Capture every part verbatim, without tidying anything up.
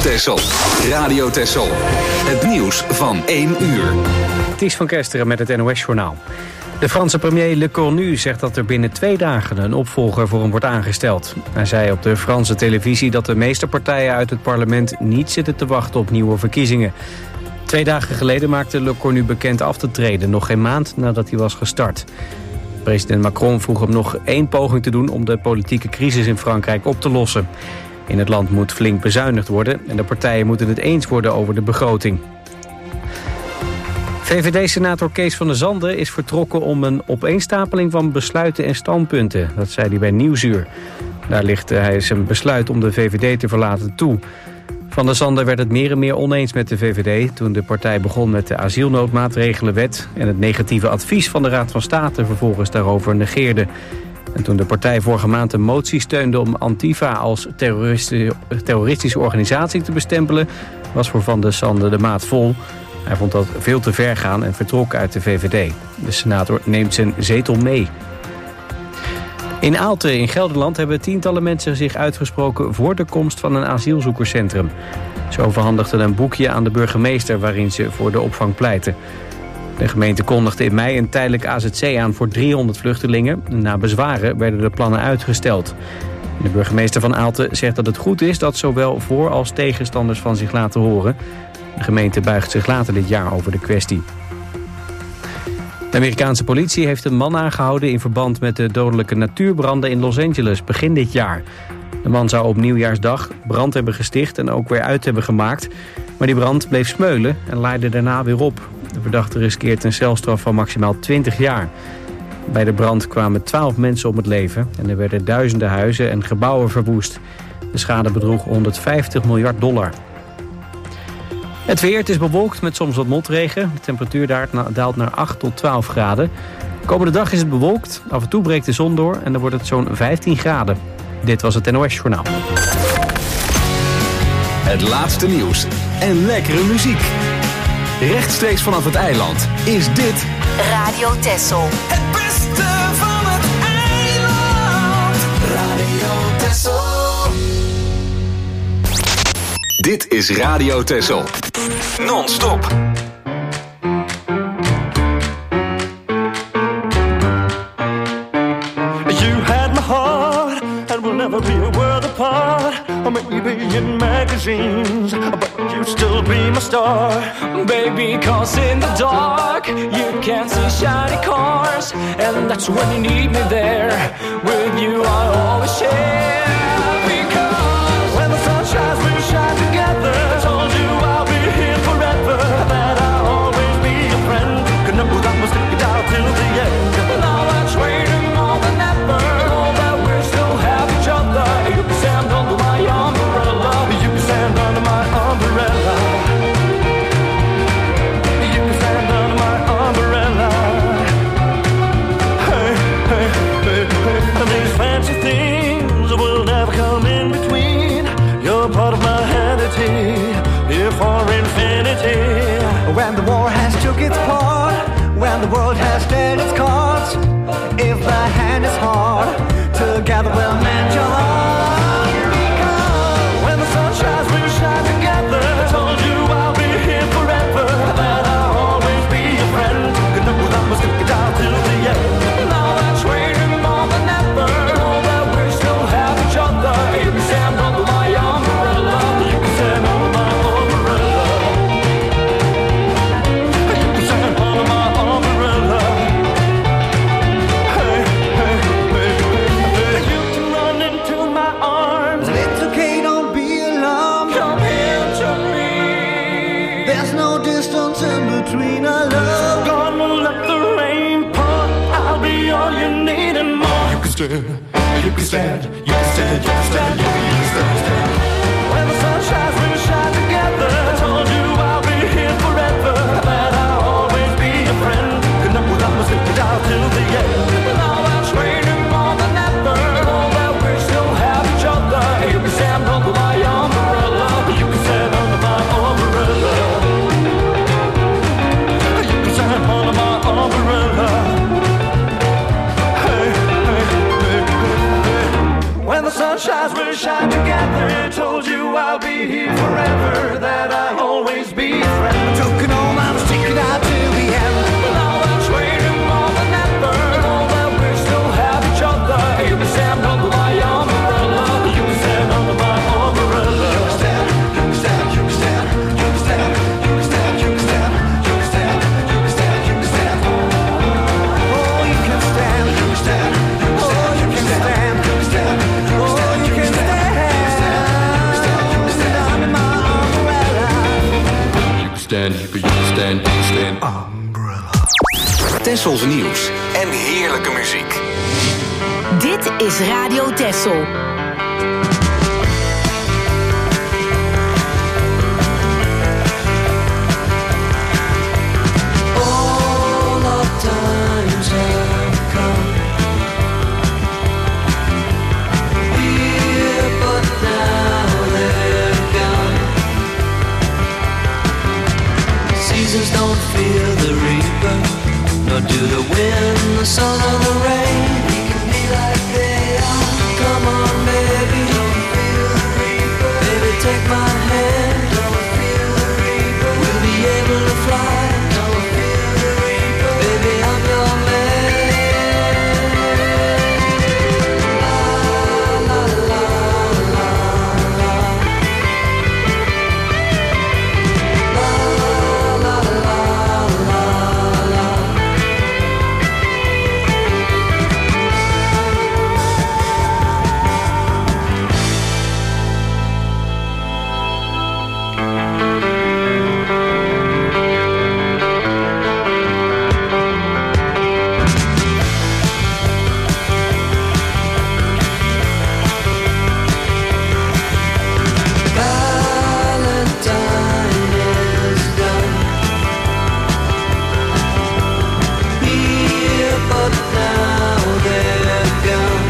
Texel. Radio Texel. Het nieuws van één uur. Ties van Kesteren met het N O S-journaal. De Franse premier Le Cornu zegt dat er binnen twee dagen een opvolger voor hem wordt aangesteld. Hij zei op de Franse televisie dat de meeste partijen uit het parlement niet zitten te wachten op nieuwe verkiezingen. Twee dagen geleden maakte Le Cornu bekend af te treden, nog geen maand nadat hij was gestart. President Macron vroeg hem nog één poging te doen om de politieke crisis in Frankrijk op te lossen. In het land moet flink bezuinigd worden en de partijen moeten het eens worden over de begroting. V V D-senator Kees van der Zanden is vertrokken om een opeenstapeling van besluiten en standpunten. Dat zei hij bij Nieuwsuur. Daar lichtte hij zijn besluit om de V V D te verlaten toe. Van der Zanden werd het meer en meer oneens met de V V D... toen de partij begon met de asielnoodmaatregelenwet... en het negatieve advies van de Raad van State vervolgens daarover negeerde. En toen de partij vorige maand een motie steunde om Antifa als terroristische organisatie te bestempelen... was voor Van der Zanden de maat vol. Hij vond dat veel te ver gaan en vertrok uit de V V D. De senator neemt zijn zetel mee. In Aalten in Gelderland hebben tientallen mensen zich uitgesproken voor de komst van een asielzoekerscentrum. Ze overhandigden een boekje aan de burgemeester waarin ze voor de opvang pleiten. De gemeente kondigde in mei een tijdelijk A Z C aan voor driehonderd vluchtelingen. Na bezwaren werden de plannen uitgesteld. De burgemeester van Aalten zegt dat het goed is dat zowel voor- als tegenstanders van zich laten horen. De gemeente buigt zich later dit jaar over de kwestie. De Amerikaanse politie heeft een man aangehouden in verband met de dodelijke natuurbranden in Los Angeles begin dit jaar. De man zou op nieuwjaarsdag brand hebben gesticht en ook weer uit hebben gemaakt. Maar die brand bleef smeulen en leidde daarna weer op. De verdachte riskeert een celstraf van maximaal twintig jaar. Bij de brand kwamen twaalf mensen om het leven en er werden duizenden huizen en gebouwen verwoest. De schade bedroeg honderdvijftig miljard dollar. Het weer, het is bewolkt met soms wat motregen. De temperatuur daar daalt naar acht tot twaalf graden. Komende dag is het bewolkt, af en toe breekt de zon door en dan wordt het zo'n vijftien graden. Dit was het N O S-journaal. Het laatste nieuws en lekkere muziek. Rechtstreeks vanaf het eiland is dit Radio Texel. Het beste van het eiland. Radio Texel. Dit is Radio Texel. Non-stop. You had my heart and we'll never be a world apart. Or maybe in magazines, but you still be my star. Baby, cause in the dark you can't see shiny cars. And that's when you need me there. With you I always share. Because when the sun shines we shine together. I told you I'll be here forever. That I'll always be your friend. Could know that we'll stick it out till the end. now that's waiting more than ever. Know that we still have each other. You can stand under my umbrella. You can stand under my umbrella. You can stand under my umbrella. Hey, hey, hey, hey. These fancy things will never come in between. You're part of my vanity, here for infinity. When the war has took its part, when the world has dealt its cards, if the hand is hard, together we'll mend your heart. Because when the sun shines, we shine together. I told you I'll be here forever, that I'll always be your friend. You know that we'll stick it out till the end. Now that's waiting more than ever. Know that we still have each other. You can stand under my umbrella. You can stand under my umbrella. You can stand under my umbrella. Hey, hey, hey, hey. You can run into my arms. It's okay, don't be alarmed. Come here to me. There's no distance in between our love. Gonna let the rain pour. I'll be all you need and more. You can stand, you can stand, you can stand, you can stand, you can stand, stand. When the sun shines, we shine together. I told you I'll be here forever. That I'll always be your friend. Could know that we'll stick it out till the end. Now that's waiting more than ever. Know that we still have each other. You can stand under my umbrella. You can stand under my umbrella. You can stand under my umbrella. Hey, hey, hey, hey, hey. When the sun shines. eyes will shine together. Told you I'll be here forever, that I'll always be friends. Took an old man, was taken out till the end. But now that's waiting more than ever. Know that we still have each other. You can stand under my umbrella. You can stand under my umbrella. You can stand, you can stand, you can stand, you can stand, you can stand, you can stand, you can stand, you can stand, you can stand. Oh, you can stand, you can stand, oh, you can stand, you can stand, oh, you can stand under my umbrella. You can stand, you can, you can stand, you can stand. Umbrella. Tessels nieuws en heerlijke muziek. Dit is Radio Tessel. All our times have come here, but now they're gone. Seasons don't feel the reaper, nor do the wind, the sun, or the rain. We can be like they are. Come on, baby, don't feel the reaper. Baby, take my hand, don't feel the reaper. We'll be able to fly, don't feel the reaper. Baby, I'm your man. La la la la la. La la la la la. Valentine is done here, but now they're gone.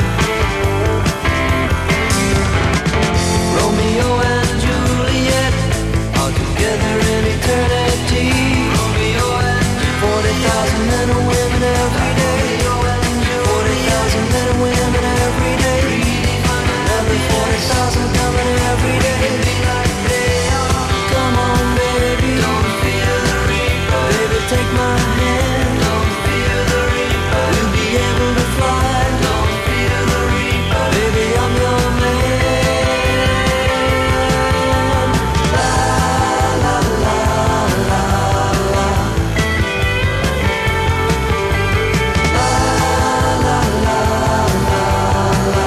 Romeo and Juliet are together in eternity. Romeo and forty thousand men and women every day. Forty thousand men and women every day. Another forty thousand coming every day. Come on, baby, don't fear the reaper. Baby, take my hand, don't fear the reaper. We'll be able to fly, don't fear the reaper. Baby, I'm your man. La la la la la. La la la la la.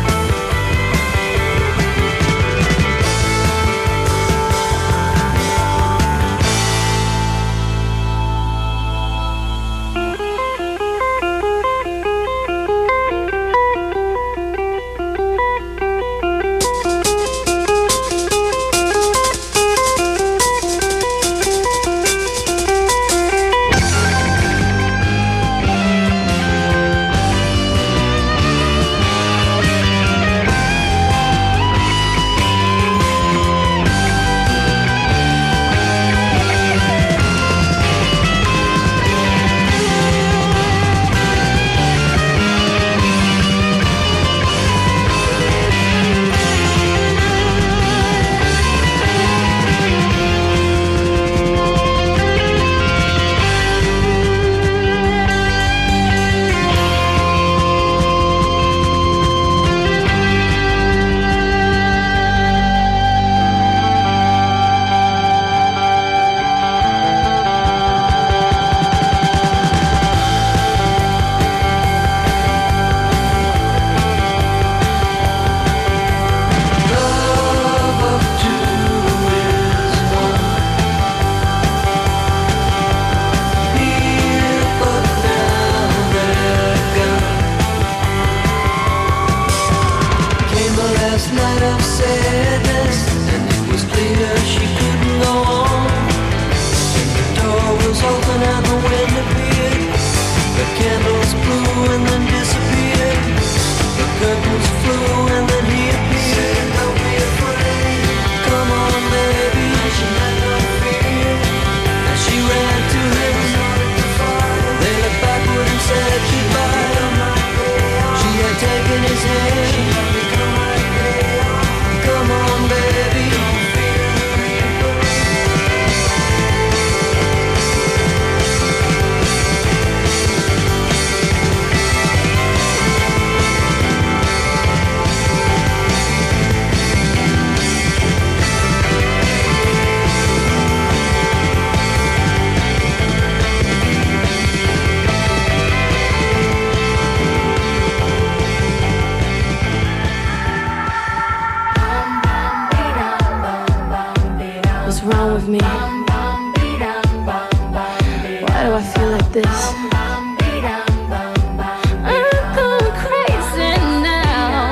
Love of two is one. Here, but now they're gone. Came the last night of sadness, and it was clear she couldn't go on. The door was open and the wind appeared. The candles blew and then disappeared. The curtains flew and then he appeared. Don't be afraid. Come on, baby. She had no fear. And she ran to him. They looked backward and said goodbye. She had taken his hand. of me? Why do I feel like this? I'm going crazy now.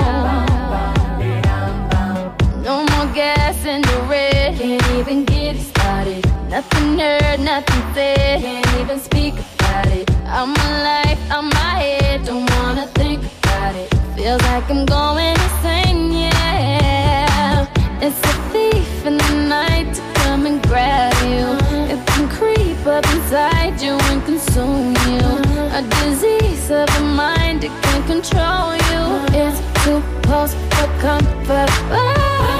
No more gas in the red. Can't even get it started. Nothing heard, nothing said. Can't even speak about it. I'm alive, I'm my head. Don't wanna think about it. Feels like I'm going insane, yeah. It's a thief in the night to come and grab you. It can creep up inside you and consume you. A disease of the mind, it can control you. It's too close for comfort. Oh.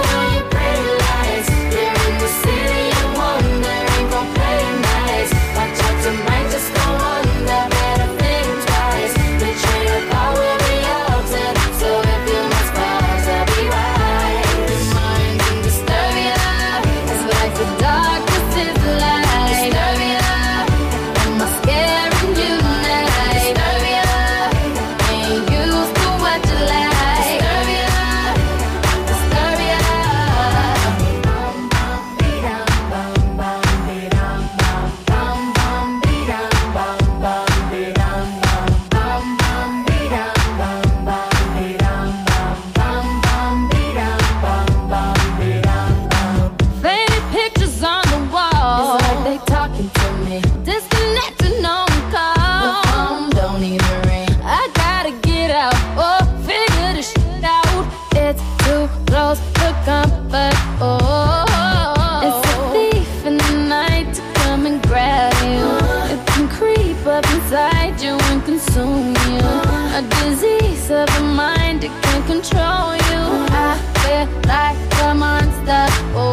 A disease of the mind, it can control you. I feel like a monster. Oh,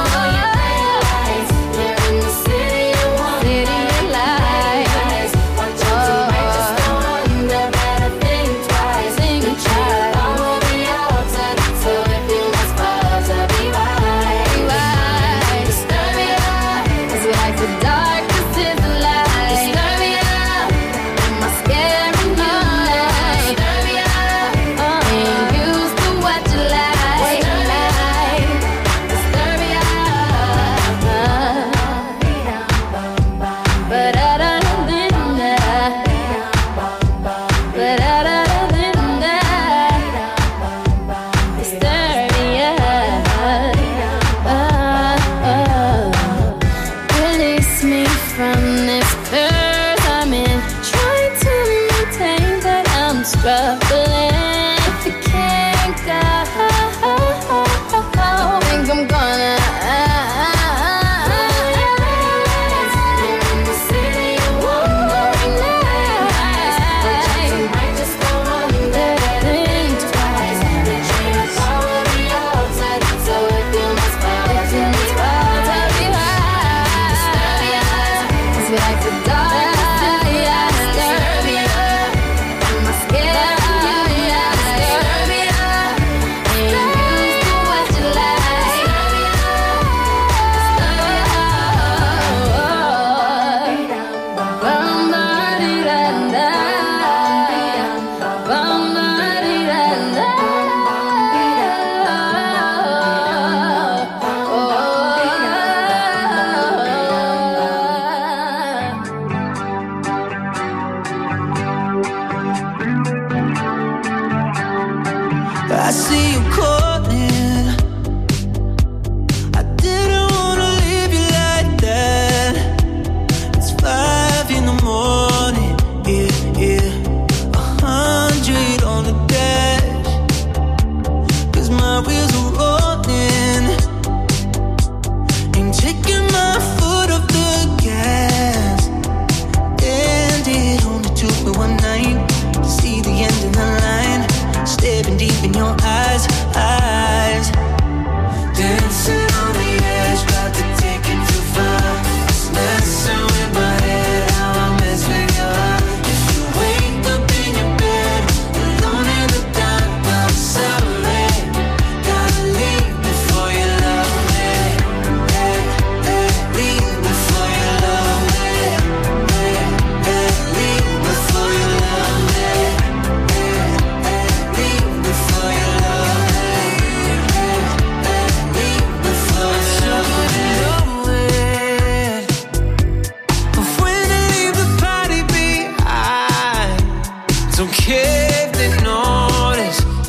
you're in the city of lies. City of lies. Watch out, you might just go under. Better think twice. Think twice. I will be altered, so if you must pause, I'll be right. Be right. Disturbia is like the darkest is the light. Disturbia, am I scared? Staring deep in your eyes, I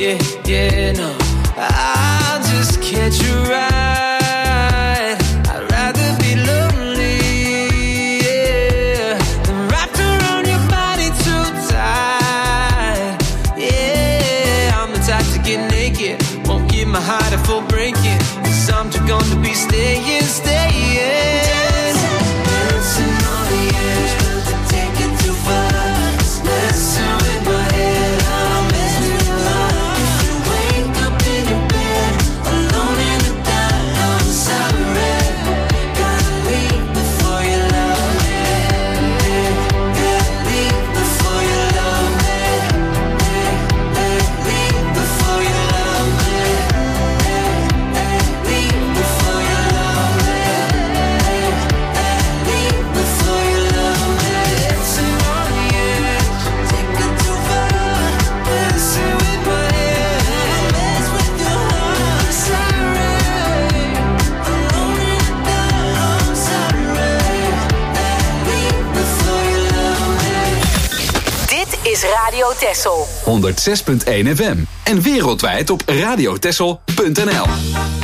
yeah, yeah, no. I'll just catch a ride. I'd rather be lonely, yeah, than wrapped around your body too tight. Yeah, I'm the type to get naked, won't give my heart a full breaking. Cause I'm too gone to be staying, staying. Dancing on the edge, but to take it too far. Messing with my head, I'm messing with mine. If you wake up in your bed, alone in the dark, I'm sorry. Gotta leave before you love me. Gotta leave before you love me. Leave before you love me. Leave before you love me. Leave before you love me. Dancing on the edge, take it too far. Messing with my head, mess with your heart. Sorry, alone in the dark, I'm sorry. Leave before you love me. Dit is Radio Texel. honderdzes punt één F M. En wereldwijd op radiotexel punt n l.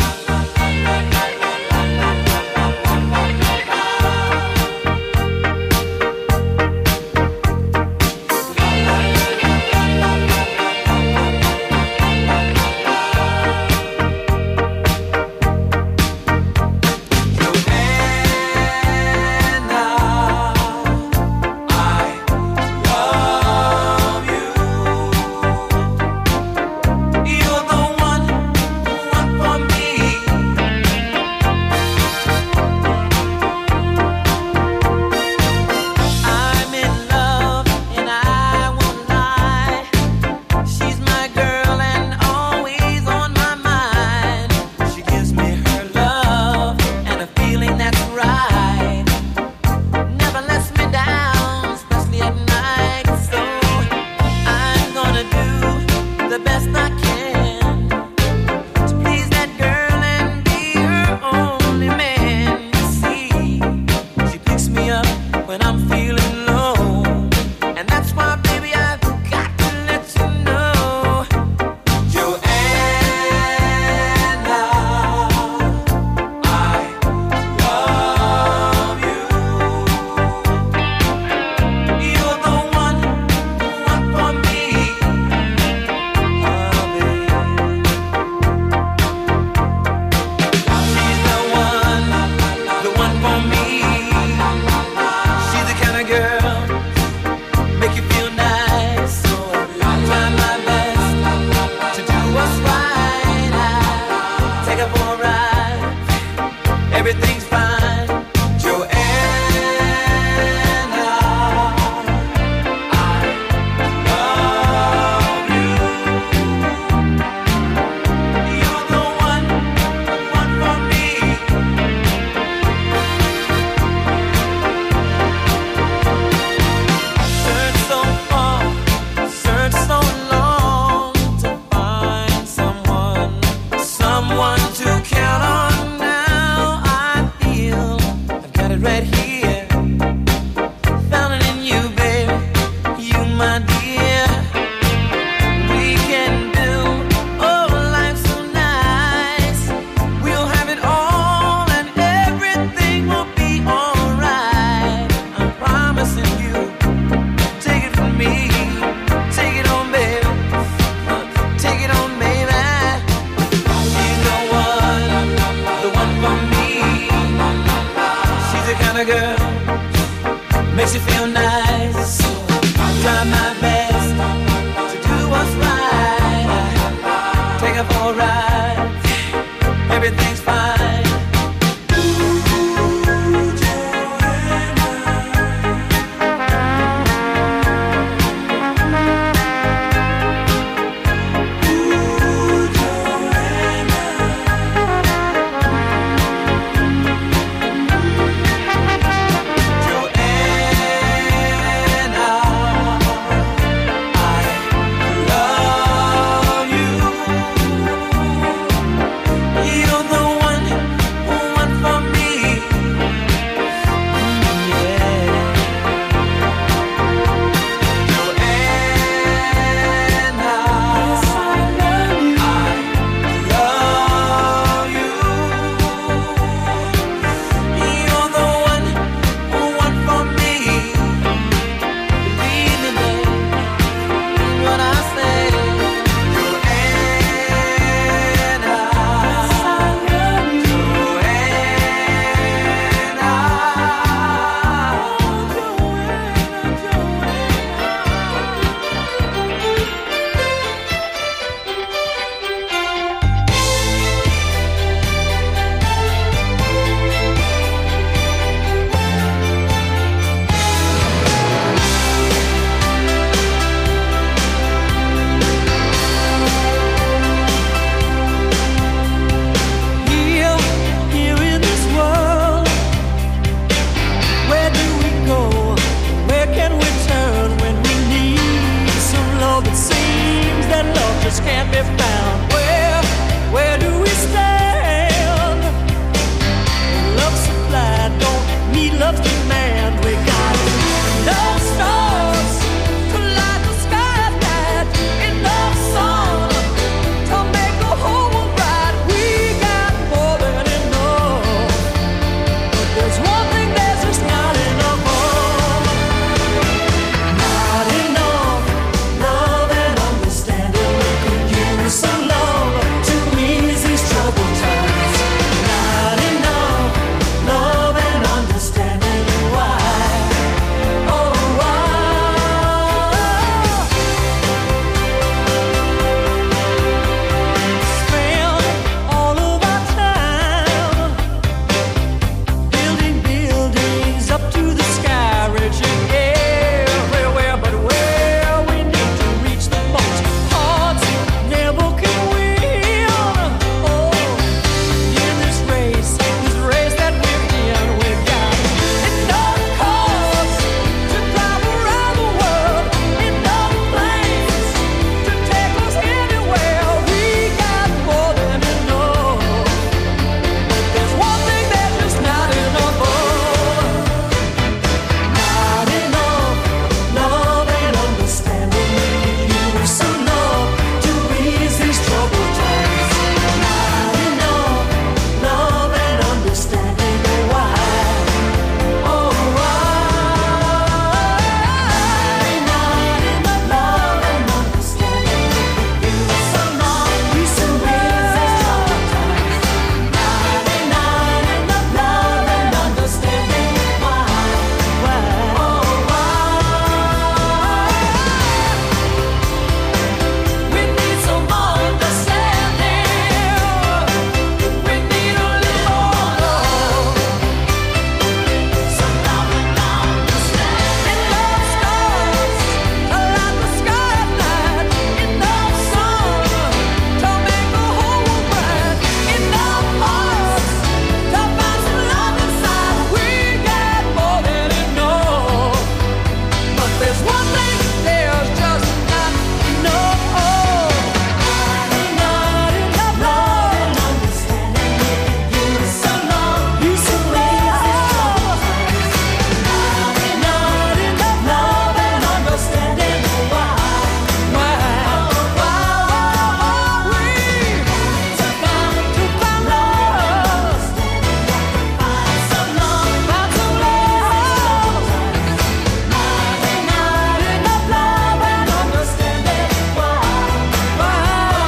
You're the one, one for me. I'm in love and I won't lie. She's my girl and always on my mind. She gives me her love and a feeling that's right. Never lets me down, especially at night. So I'm gonna do the best I can to please that girl and be her only man. You see, she picks me up when I'm feeling low, and that's why, baby, I've got to let you know, Joanna, I love you. You're the one, one for me. Oh, baby. She's the one, the one for me. She's the kind of girl make you feel nice. So I'll try my best to do what's right. I take her for a ride. Everything's fine. Joanna, I love you. You're the one, one for me. Search so far, search so long to find someone, someone to count on now. I feel I've got it right here. Found it in you, baby. You, my dear. We can build oh life so nice. We'll have it all and everything will be alright. I'm promising you. Take it from me. Take it on, baby. Uh, Take it on, baby. She's the one, the one for me. She's the kind of girl makes you feel nice. So I'll try my best to do what's right. Take her for a ride. Everything's fine. Joanna, I love you. You're the one, answers can't be found. Where, where do we stand? Love supply don't need love's demand. We got enough stars to light the sky at night, enough sun to make the whole world bright. We got more than enough, but there's one thing there's just not enough of. Not enough love and understanding. We could use some love to ease these troubled times. Not enough love and understanding. Why? Oh, why? Spend all of our time building buildings up to the sky, reaching everywhere, but where we need to reach the most hearts never can win. Oh, in this race, this race that we're in, we've got enough cars to drive around the world, enough planes to take us anywhere. We got more than enough, but there's one thing that's just not enough of. Not enough love and understanding. We could use some love to ease these troubled times. Not enough love and understanding. Why? Oh, why? Not enough love and understanding. We could use some love to ease these troubled times. Not enough love and understanding. Why? Why? Oh, why? We need some understanding. We need a little more love. Some love and understanding. Enough stars to light the sky at night. Enough sun to make the whole world bright. Enough hearts to find some love inside. We got more than enough, but there's one thing there's just not enough of. Not enough love and understanding. Use some love, use some love. Not enough love and understanding. Why? Why? Why? We to find to find love. Find some love, find some love. Not enough love and understanding. Why? Why?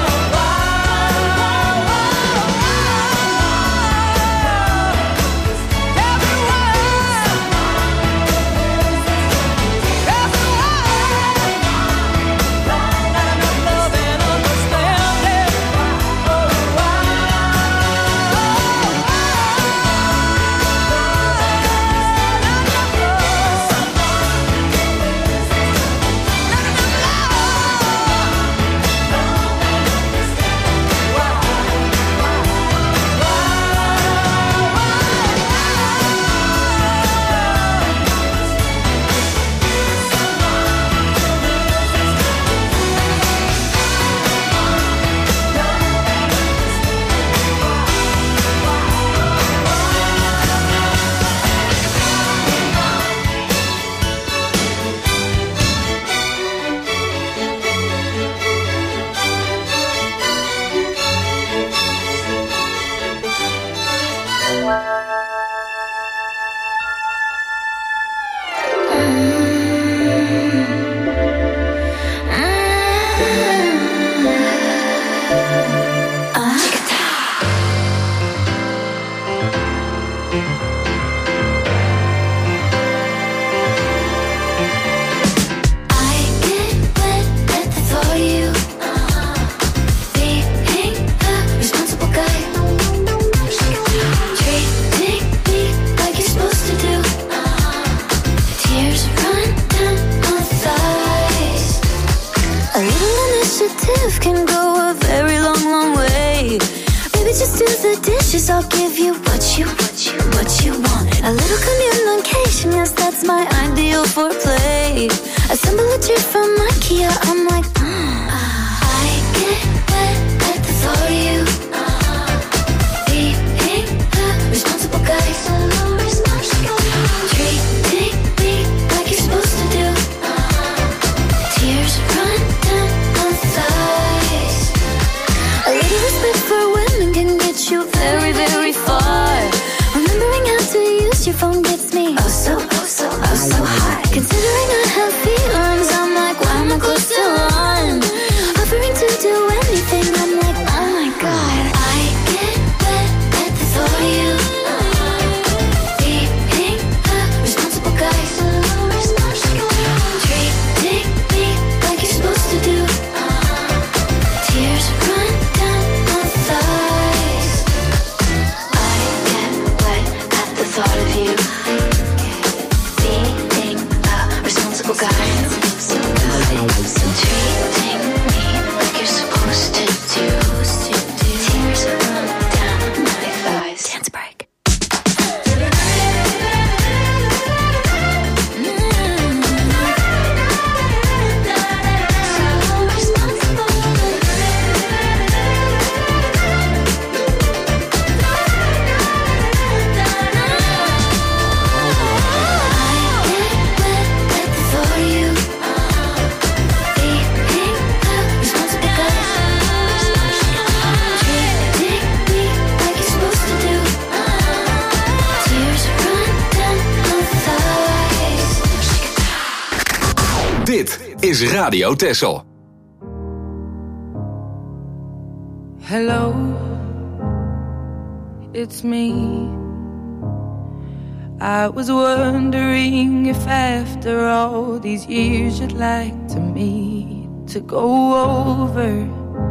initiative can go a very long, long way. Baby, just do the dishes, I'll give you what you, what you, what you want. A little communication, yes, that's my ideal foreplay. Assemble a trip from IKEA, I'm like, mm. I get push you very, very far. Remembering how to use your phone gets me oh so, oh so, oh so hot. Considering I have feelings, I'm like, why am I close to one? Offering to do anything, I'm like, oh my god. I get wet at the thought of you. Being a responsible guy. Treating me like you're supposed to do. Tears run down my thighs. I get wet at the thought of you. Being a responsible guy. Treating me like you're supposed to do. Tears run down my thighs. Dance break. Dit is Radio Texel. Hello, it's me. I was wondering if after all these years you'd like to meet to go over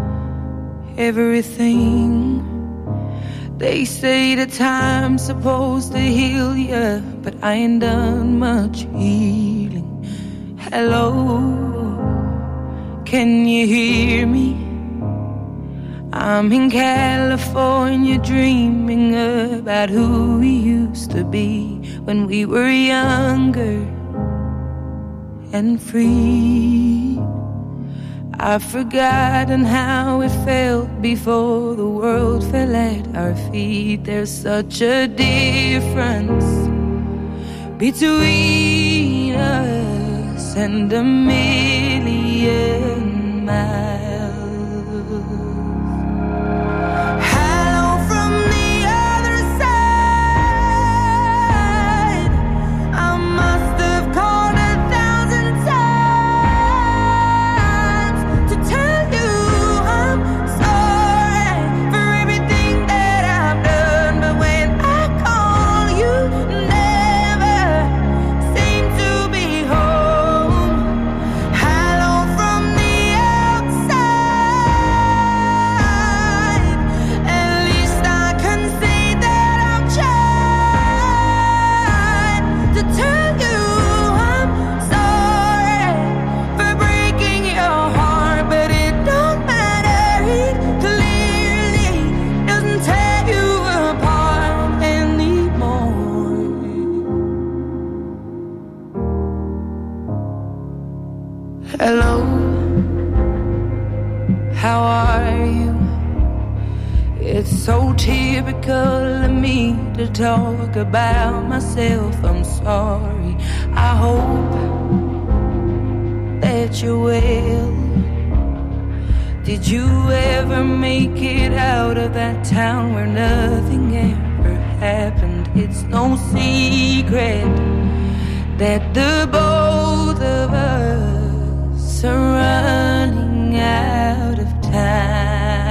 everything. They say the time's supposed to heal ya, but I ain't done much healing. Hello, can you hear me? I'm in California dreaming about who we used to be when we were younger and free. I've forgotten how it felt before the world fell at our feet. There's such a difference between us and a million miles. Hello from the other side. I must have called a thousand times to tell you I'm sorry for everything that I've done. But when I call, you never seem to be home. Hello from the outside. At least I can say that I've tried to tell you I'm sorry for breaking your heart, but it don't matter. It clearly doesn't tear you apart anymore. Hello, how are you? It's so typical of me to talk about myself. I'm sorry. I hope that you're well. Did you ever make it out of that town where nothing ever happened? It's no secret that the both of us are running out of time.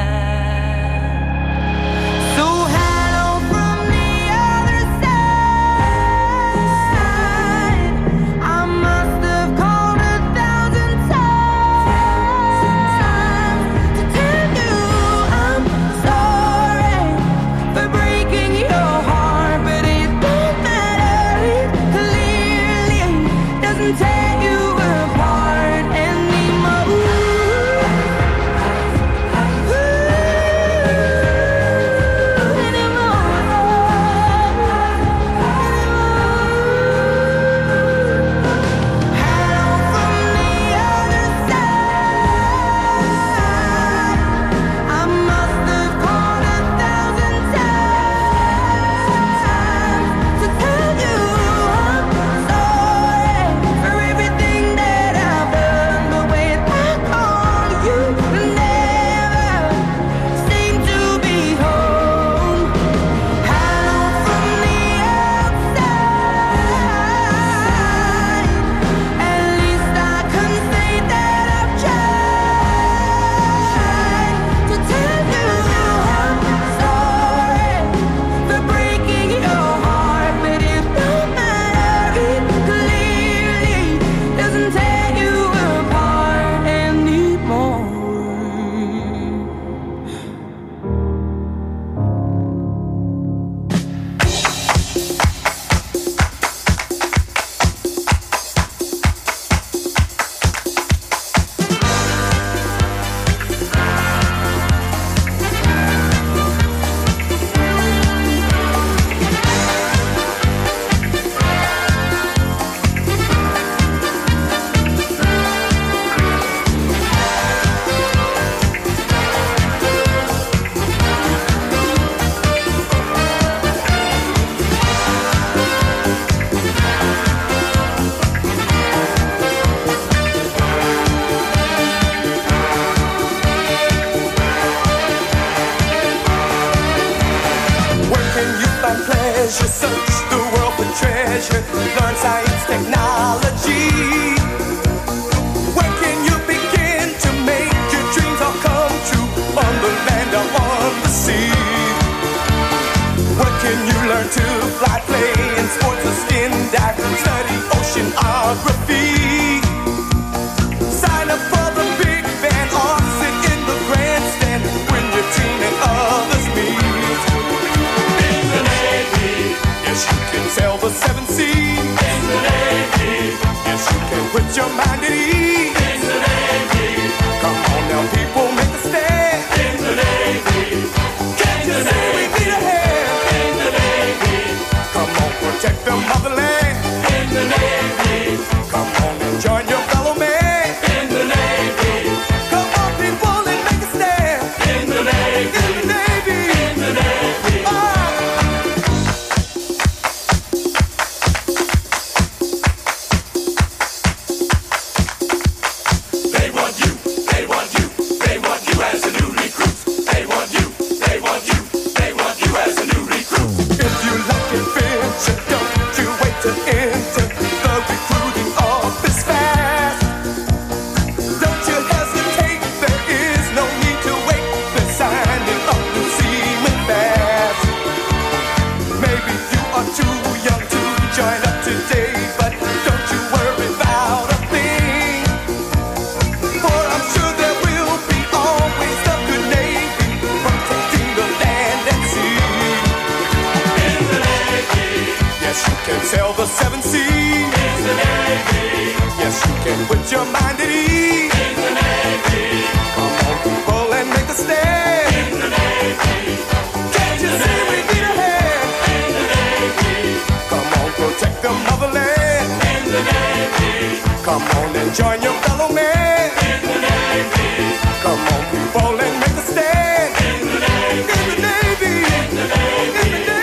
So hello from the other side. I must have called a thousand times to tell you I'm sorry for breaking your heart, but it don't matter. It clearly doesn't tear you apart anymore. to fly, play in sports or skin dive, study oceanography. Sign up for the big band or sit in the grandstand when your team and others meet. In the Navy, yes you can sail the seven seas. In the Navy, yes you can put your mind at ease. In the Navy, come on now people, make a stand. In the Navy, can't you see we need a hand? In the Navy, come on, protect the motherland. In the Navy, come on and join your fellow man. In the Navy, come on people and make a stand. In the Navy, in the Navy, in the Navy. Ah. They want you, they want you, they want you as a new recruit. They want you, they want you, they want you as a new recruit. If you like adventure, don't you wait to enter the recruiting office fast. Don't you hesitate, there is no need to wait. They're signing up new seamen fast. Maybe you are too young to join up today, but don't you worry about a thing. For I'm sure there will be always a good Navy protecting the land and sea. In the Navy, yes you can sail the seven seas. In the Navy, yes you can put your mind at ease. In the Navy, come on people and make a stand. In the Navy, can't you see we need a hand? In the Navy, come on protect the motherland. In the Navy, come on and join your fellow man. In the Navy, come on people and make a stand. In the Navy, in the Navy, in the Navy, in the Navy.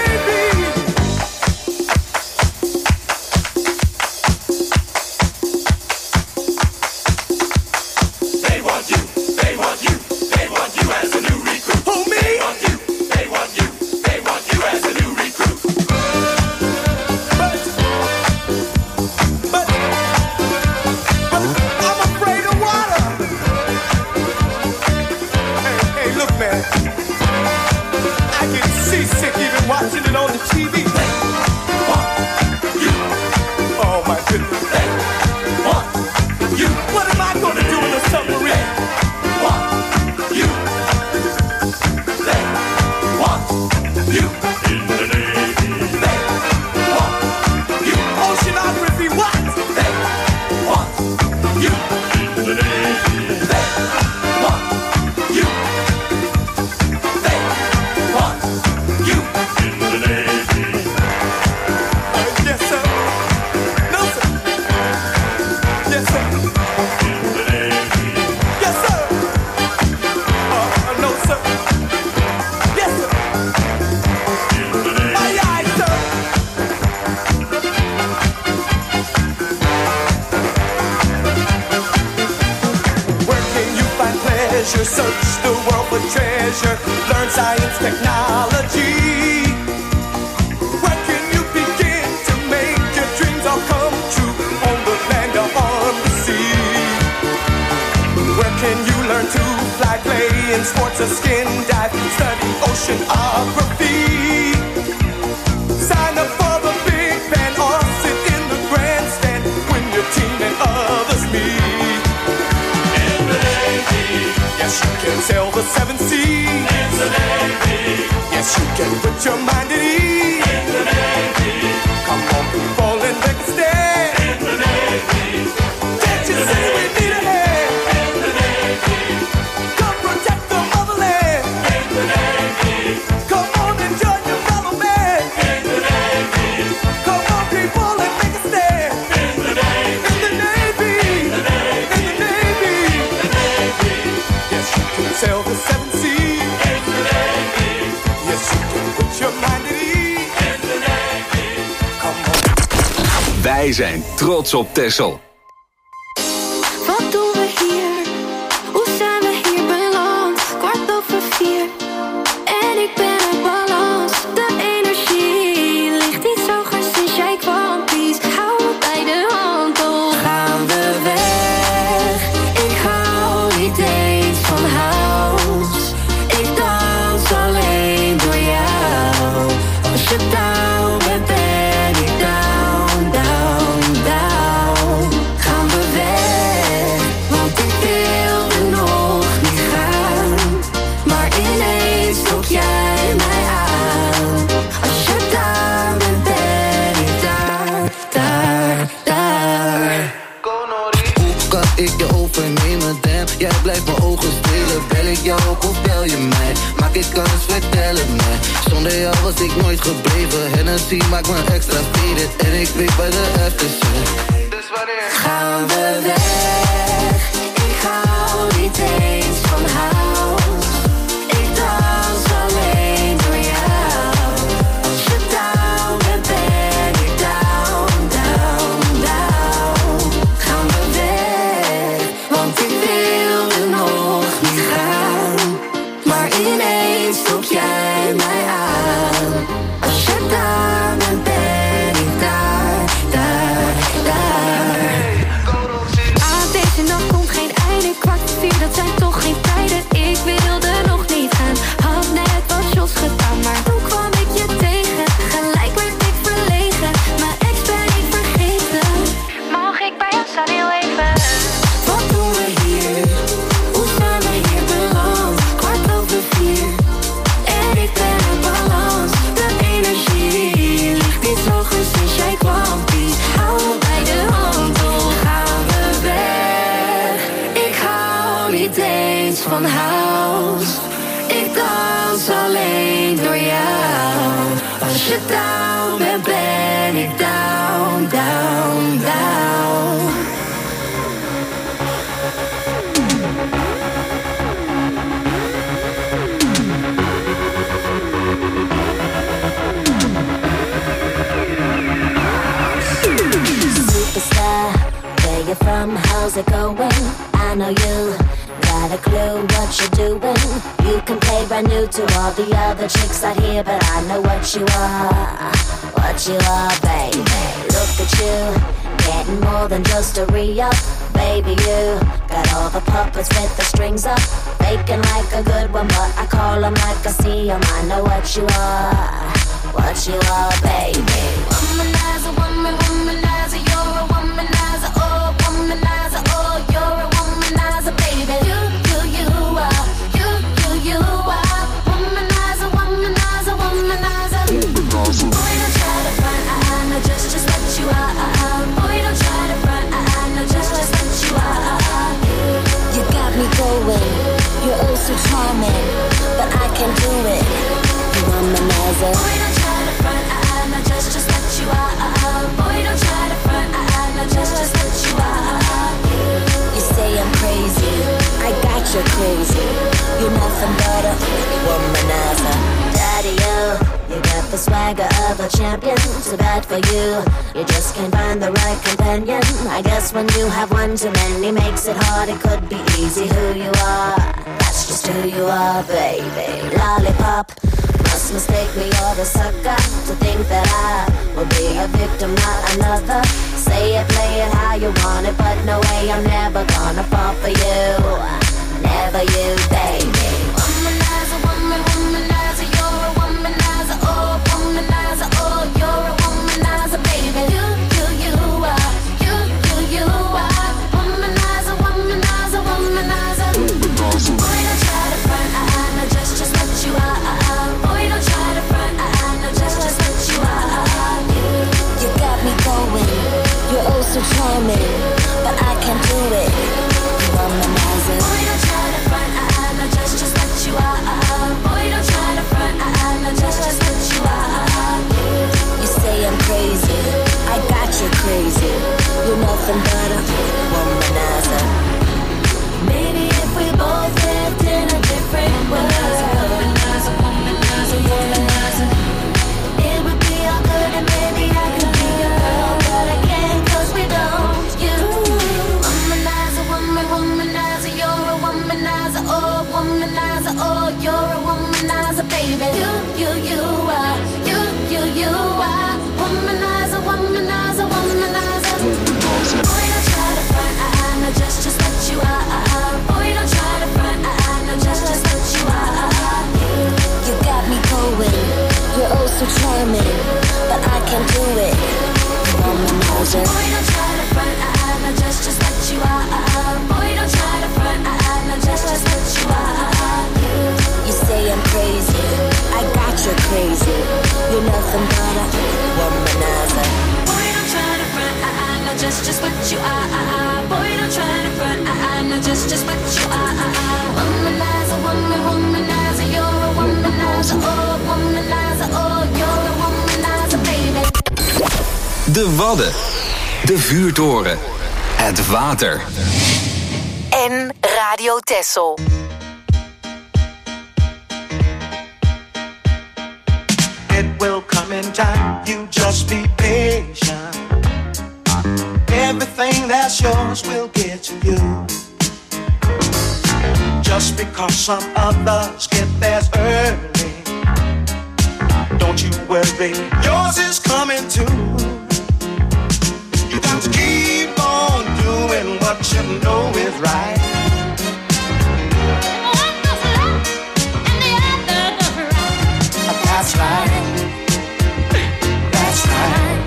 They want you, they want you, they want you as a new recruit. Who, me? They want you, they want you, they want you as a new recruit. But, but, but I'm afraid of water. Hey, hey, look, man. I get seasick even watching it on the T V. They want you. Oh my goodness. They want you. What am I gonna do in a submarine? They want you. They want you. In the Navy. They want you. Oceanography, what? They want you. In the Navy. They want you. They want you. In the Navy. Uh, yes, sir. No, sir. Yes, sir. In the Navy. Yes, sir. Uh, uh, no, sir. Yes, sir. In the Navy. Aye, aye, sir. Where can you find pleasure? Search the world for treasure. Learn science, technology. Where can you begin to make your dreams all come true? On the land or on the sea. Where can you learn to fly, play in sports or skin dive, study oceanography? Sign up for the big band or sit in the grandstand when your team and others meet. In the Navy, yes you can sail the seven seas. In the Navy, yes you can put your mind at ease. In the Navy, come on people and make a stand. In the Navy, can't you see we need a hand? In the Navy, come protect the motherland. In the Navy, come on and join your fellow man. In the Navy, come on people and make a stand. In the Navy, in the Navy, in the Navy, in the Navy, in the Navy, yes you can sail the seven seas. In the Navy, yes you can put your mind at ease. In the Navy, come on. Wij zijn trots op Texel. Wat doen we hier? Hoe zijn we hier beland? Kwart over vier en ik ben op balans. De energie ligt niet zo gaar sinds jij kwam. Please, hou me bij de hand. Oh, gaan we weg? Ik hou niet eens van house. Ik dans alleen door jou. Als je dans bel je mij. Maak ik kans, vertel het mij. Zonder jou was ik nooit gebleven. Hennessy maakt me extra faded. En ik weet bij de F T C. Dus wanneer gaan we weg? Ik hou niet eens van house. Ik dans alleen door jou. Als je down bent, ben ik down, down, down. Gaan we weg, want ik wilde nog niet gaan. Maar ineens stop jij mij aan. Als je daar bent, ben ik daar, daar, daar. Aan deze nacht komt geen einde. Kwart voor vier, dat zijn toch geen tijden. Ik wilde nog niet gaan, had net wat shots gedaan. Maar toen kwam ik je tegen, gelijk werd ik verlegen. Mijn ex ben ik vergeten. Mag ik bij jou staan heel even? Wat doen we hier? Hoe zijn we hier beland? Kwart over vier en ik ben uit balans. De energie ligt niet zo goed sinds jij kwam. Die hou me bij de hand, hoe gaan we weg? Ik hou niet eens van house. Ik dans alleen door jou. Als je down bent, ben ik down, down, down. Superstar, where you from? How's it going? I know you got a clue what you're doing. You can play brand new to all the other chicks out here, but I know what you are, what you are, baby. Look at you, getting more than just a re-up. Baby, you got all the puppets with the strings up, faking like a good one, but I call them like I see them. I know what you are, what you are, baby. Womanizer, woman, womanizer, you're a womanizer, oh, womanizer, oh, you're a womanizer, baby. You, you, you are, you, you, you are, womanizer, womanizer, womanizer. Boy, don't try to front, I know just, just what you are. Boy, don't try to front, I know just, just what you are. You got me going, you're oh so charming, but I can't do it. You womanizer. Boy, don't try to front, I know just, just what you are. Boy, don't try to front, I know just, just what you are. You say I'm crazy, I got you crazy. You're nothing but a womanizer. Daddy, you, you got the swagger of a champion. Too bad for you, you just can't find the right companion. I guess when you have one too many makes it hard. It could be easy who you are, that's just who you are, baby. Lollipop, must mistake me or the sucker to think that I will be a victim, not another. Say it, play it how you want it, but no way, I'm never gonna fall for you. Never you, baby. Womanizer, woman, womanizer, you're a womanizer, oh, womanizer, oh, you're a womanizer, baby. You, you, you are, you, you, you are, womanizer, womanizer, womanizer. Boy, don't try to front, I know just, just what you are. Boy, don't try to front, I know just, just what you are. You got me going, you're oh so charming, but I can't do it. You womanizer. Boy, don't try to front, I know just, just what you are. Boy, don't try to front, I know just, just what you are. You say I'm crazy, I got you crazy. You're nothing but a womanizer. Maybe if we both lived in a different world, womanizer, womanizer, womanizer, it would be all good and maybe I could be your girl, but I can't 'cause we don't. You, womanizer, woman, womanizer, you're a womanizer, oh, womanizer, oh, you're a womanizer, baby. You, you, you are, you, you, you are, womanizer, womanizer, womanizer. Boy, don't try to front, I know just, just what you are. Boy, don't try to front, I know just, just what you are. You got me going, you're oh so charming, but I can't do it. You womanizer. Boy, don't try to front, I know just, just what you are. Boy, don't try to front, I know just, just what you are. You say I'm crazy, I got you crazy. You're nothing but a womanizer. Boy, don't try to front, I know just, just what you are. Boy, don't try to front, I know just, just what you are. Womanizer, woman, woman. De Wadden. De vuurtoren. Het water. En Radio Texel. It will come in time, you just be patient. Everything that's yours will get to you. Just because some others get theirs early, don't you worry, yours is coming too. You got to keep on doing what you know is right. One goes left and the other goes right. That's right. That's right.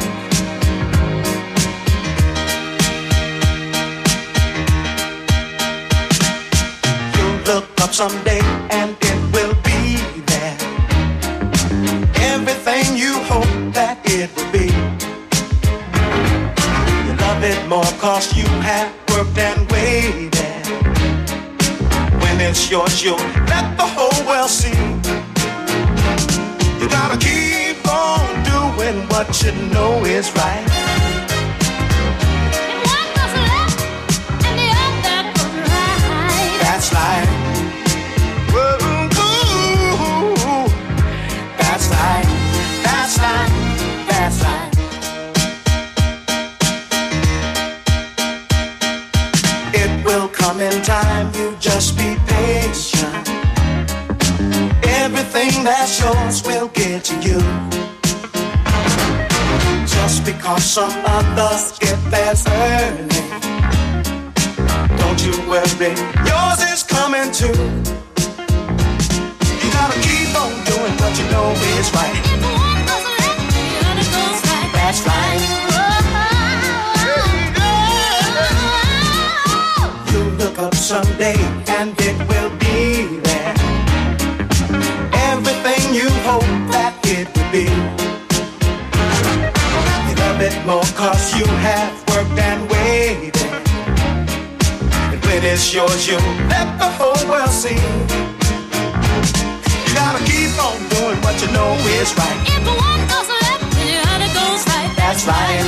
You'll look up someday and it will be there. Everything you hope that it will be. You love it more cause you have worked and waited. When it's yours you'll let the whole world see. You gotta keep on doing what you know is right. And one goes left and the other goes right. That's right. Whoa, ooh, that's right. That's right. That's right. It will come in time, you just be patient. Everything that's yours will get to you. Just because some others get theirs early, don't you worry, yours is coming too. You gotta keep on doing what you know is right. If one goes left, the other goes right. That's right. You look up someday and it will be there. Everything you hope that it will be. You love it more cause you have worked and waited. And when it's yours you let the whole world see. You gotta keep on doing what you know is right. If one goes left, the other goes right. That's right.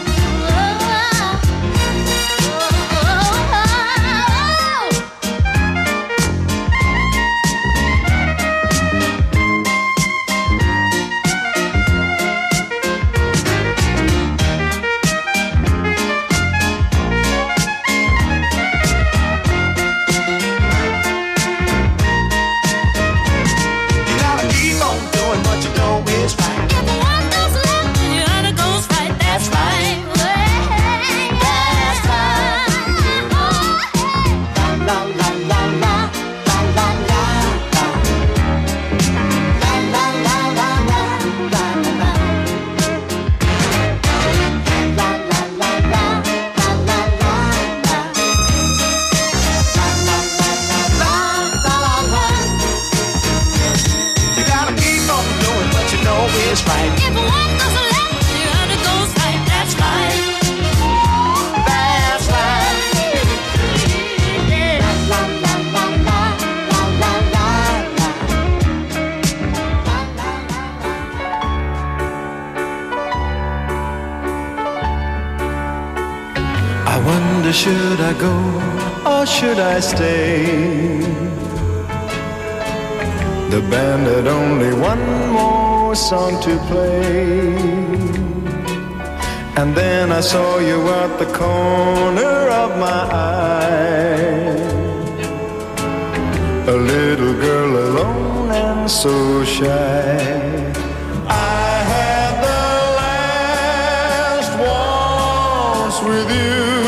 Should I go or should I stay? The band had only one more song to play. And then I saw you at the corner of my eye. A little girl alone and so shy. I had the last waltz with you.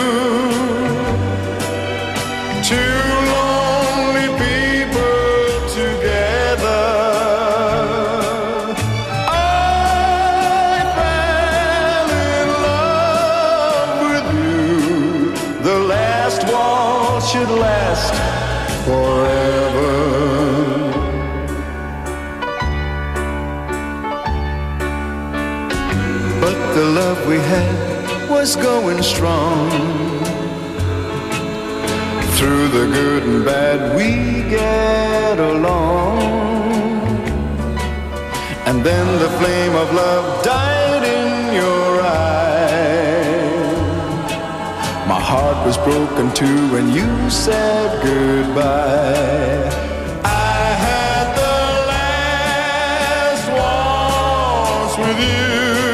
Two lonely people together. I fell in love with you. The last waltz should last forever. But the love we had was going strong. Through the good and bad we get along. And then the flame of love died in your eyes. heart was broken too when you said goodbye. I had the last waltz with you.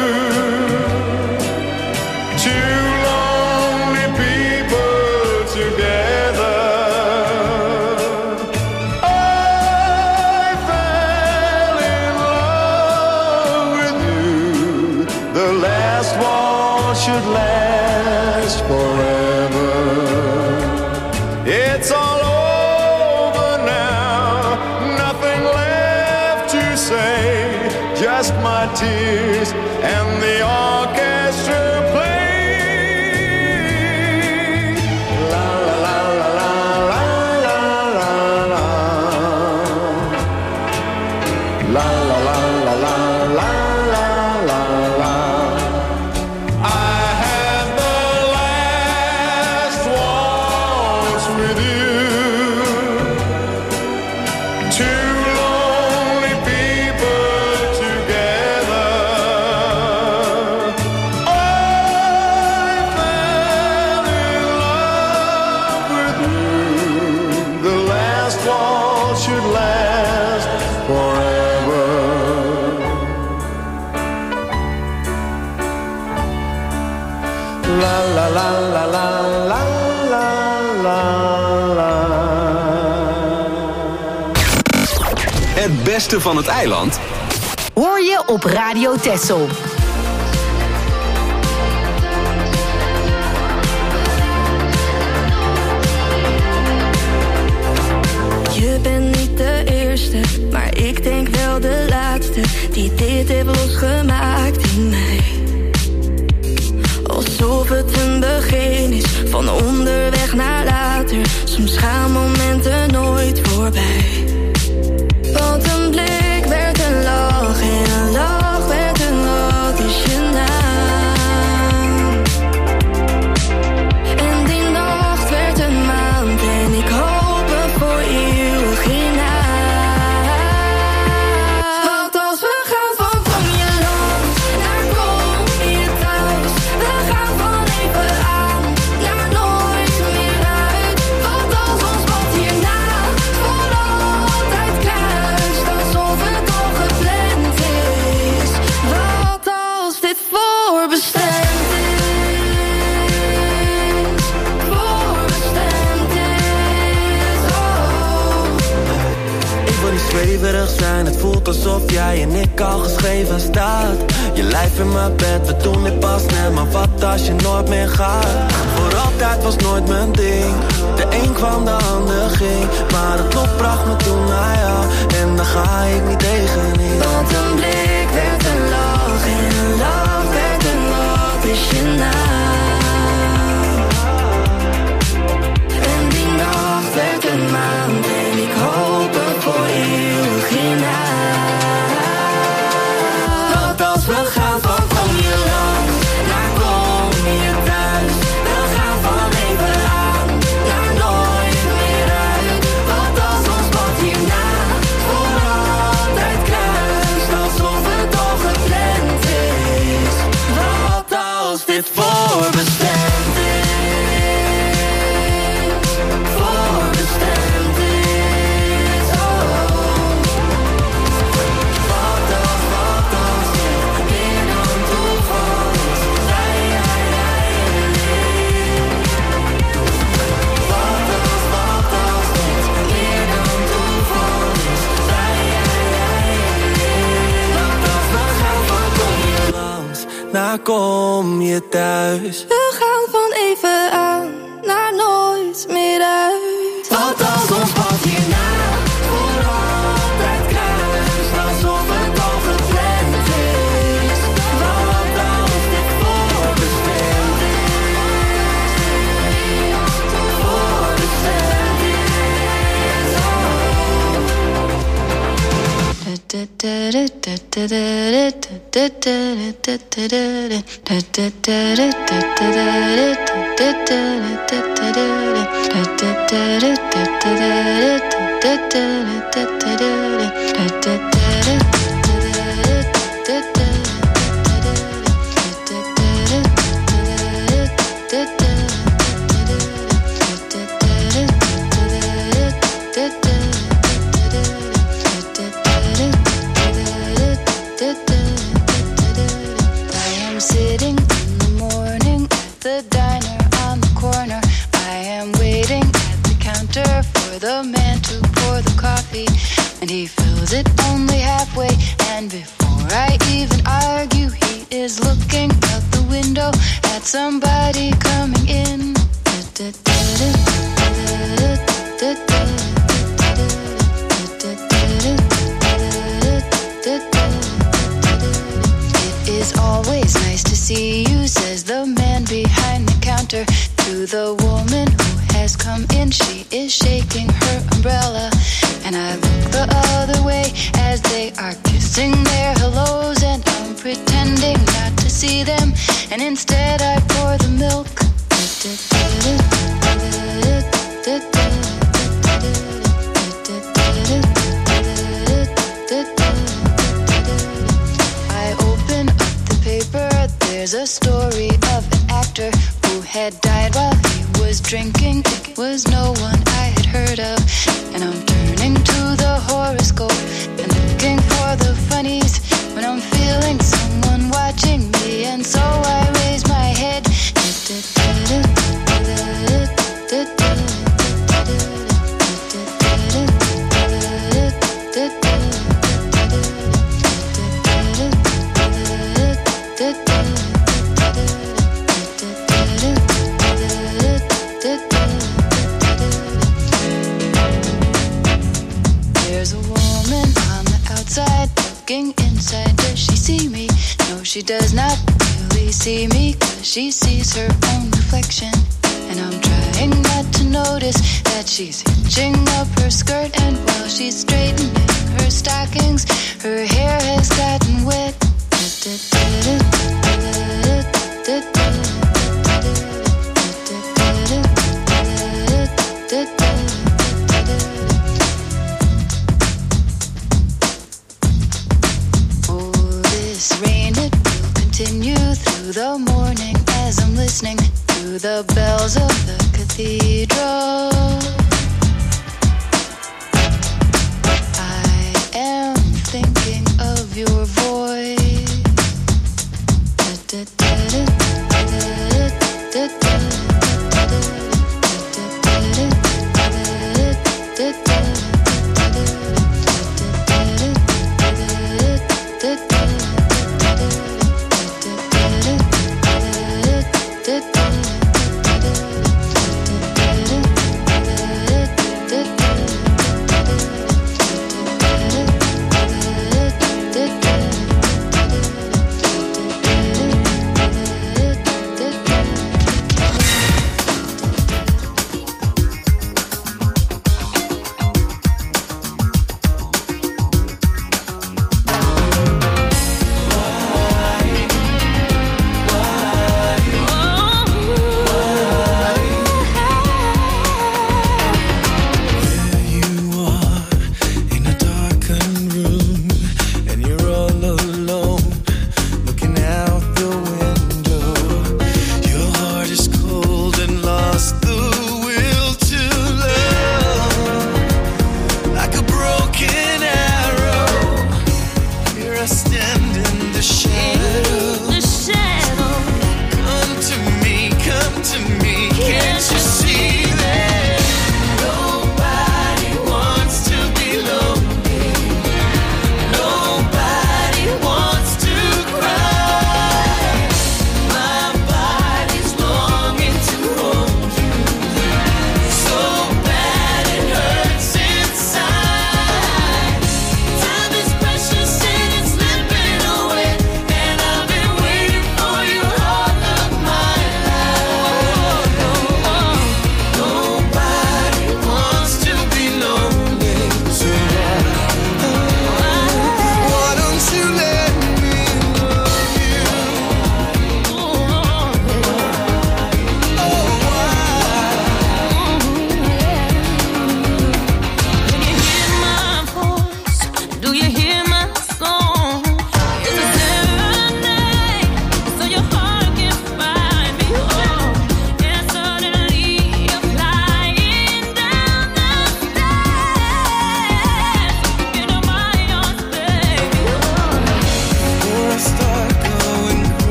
Two lonely people together. I fell in love with you. The last waltz should last forever. It's all over now, nothing left to say, just my tears and the orchestra play. La la la la la la la la la la la la la la la la. I had the last waltz with you. Two lonely people together. I fell in love with you. The last waltz should last forever. La la la la la la la la la. Het beste van het eiland Hoor je op Radio Texel. Je bent niet de eerste, maar ik denk wel de laatste die dit heeft losgemaakt in mij. Alsof het een begin is, van onderweg naar later. Soms gaan momenten nooit voorbij. Want een blik werd een lach en een lach werd een wat is je naam. En die nacht werd een maand en ik hoop er voor eeuwig in huis. Want als we gaan van kom je langs naar kom je thuis. We gaan van even aan naar nooit meer uit. Want als ons pad hierna voor altijd kruist, alsof het al gepland is. Wat als dit voorbestemd is? Voorbestemd is, oh. Ik wil niet zweverig zijn, het voelt alsof jij en ik al geschreven staat. Je lijf in mijn bed, we doen dit pas net, maar wat als je nooit meer gaat? Voor altijd was nooit mijn ding, de een kwam, de ander ging, maar het lot bracht me toen naar jou, en daar ga ik niet tegenin. Want een blik werd een lach en een lach werd een wat is je naam. En die nacht werd een maand en ik hoop er voor eeuwig in huis. Want als we gaan van kom je langs naar kom je thuis. We gaan van even aan naar nooit meer uit. Want als ons pad hierna voor altijd kruist, alsof het al gepland is. Wat als dit voorbestemd is? Voorbestemd is, oh. Wat als, wat als dit meer dan toeval is? Jij, jij, jij en ik. Wat als, wat als dit meer dan toeval is? Jij, jij, jij en ik. Want als we gaan van kom je Langs, naar kom je thuis. We gaan van even aan naar nooit meer uit. Wat als ons pad hierna voor altijd kruist, alsof het al gepland is. Wat als dit voorbestemd is? Voorbestemd is. only halfway. And before I even argue, he is looking out the window at somebody coming in. It is always nice to see you, says the man behind the counter to the woman who has come in. She is shaking her umbrella, and I look the other way as they are kissing their hellos, and I'm pretending not to see them, and instead I pour the milk. I open up the paper, there's a story of an actor who had died while he was drinking. It was no one I had heard of, and I'm turning to the horoscope and looking for the funnies when I'm feeling someone watching me, and so I raise my head. There's a woman on the outside looking inside. Does she see me? No, she does not really see me, 'cause she sees her own reflection. And I'm trying not to notice that she's hitching up her skirt, and while she's straightening her stockings, her hair has gotten wet. Oh, this rain, it will continue through the morning as I'm listening to the bells of the cathedral. I am thinking of your